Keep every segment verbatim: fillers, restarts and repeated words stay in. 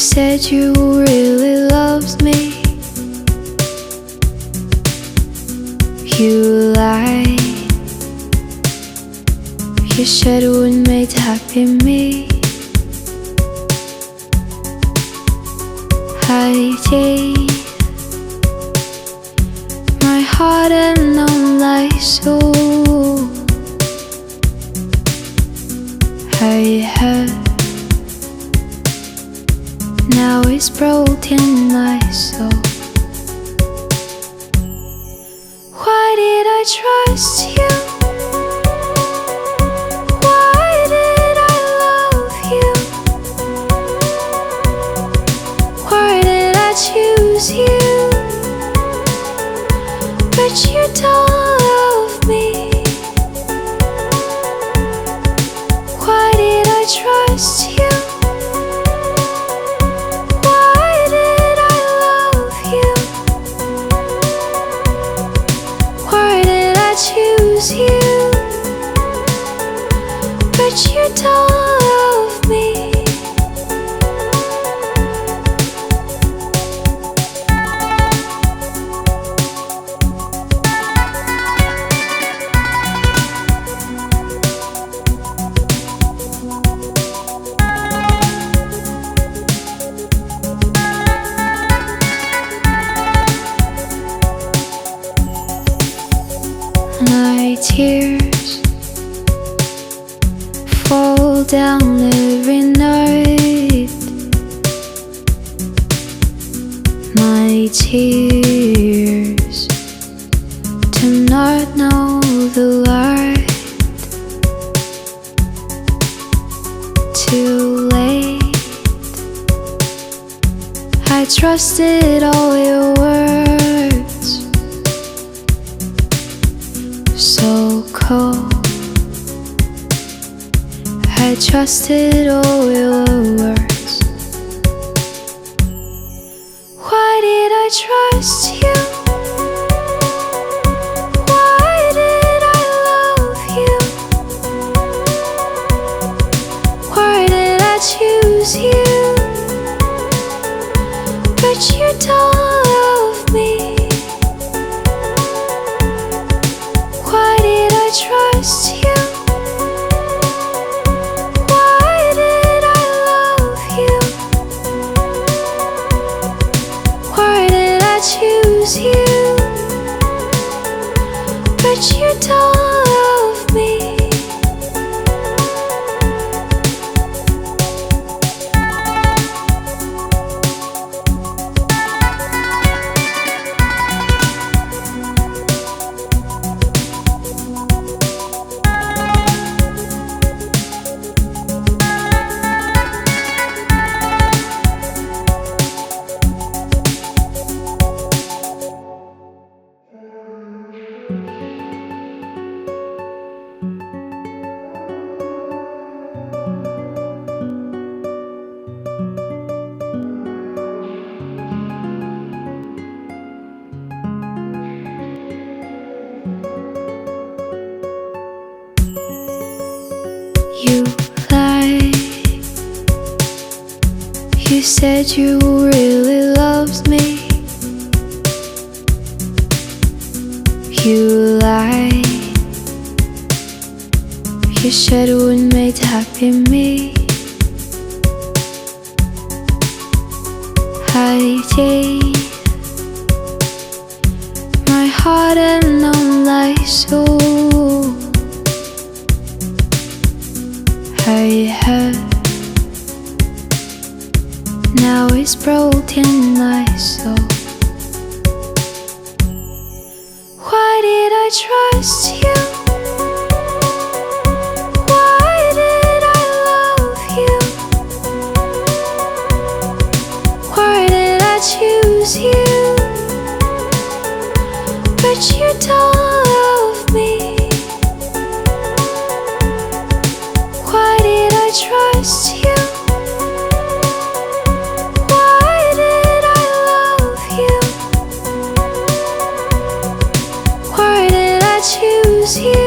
said you really loved me. You lied. You said it would make happy me. I gave my heart and all my soul. I hurt. Now it's broken my soul. Why did I trust you? Why did I love you? Why did I choose you? But you don't love me. Why did I trust you? Choose you, but you don't love me. My tears fall down every night. My tears do not know the light. Too late. I trusted all your words. So cold. I trusted all your words. Why did I trust you? Why did I love you? Why did I choose you? But you don't love me. Why did I trust you? Why did I love you? Why did I choose you? But you don't love me. You lied. You said you really loved me. You lied. You said it would make happy me. I gave my heart and all my soul. I hurt. Now it's broken my soul. Why did I trust you? Why did I love you? Why did I choose you? But you don't love me. Why did I trust you? Why did I love you? Why did I choose you?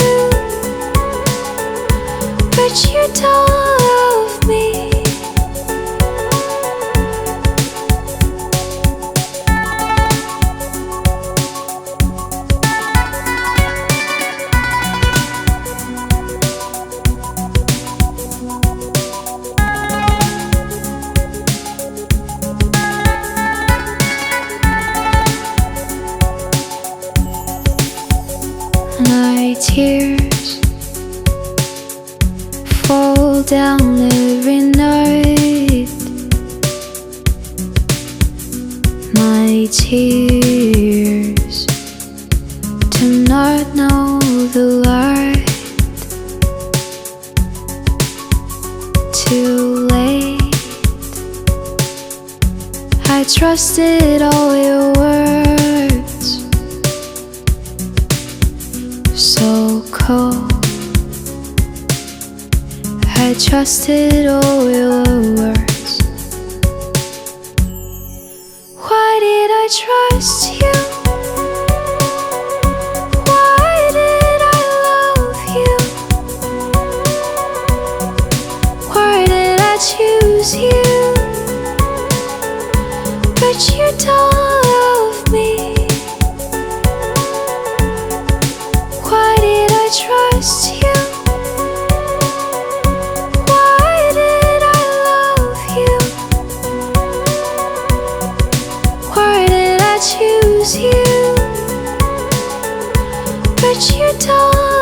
But you don't love me. My tears fall down every night. My tears do not know the light. Too late, I trusted all your words. So cold, I trusted all your words. Why did I trust you? Why did I love you? Why did I choose you? But you don't love me. Why did I trust you? Why did I love you? Why did I choose you? But you don't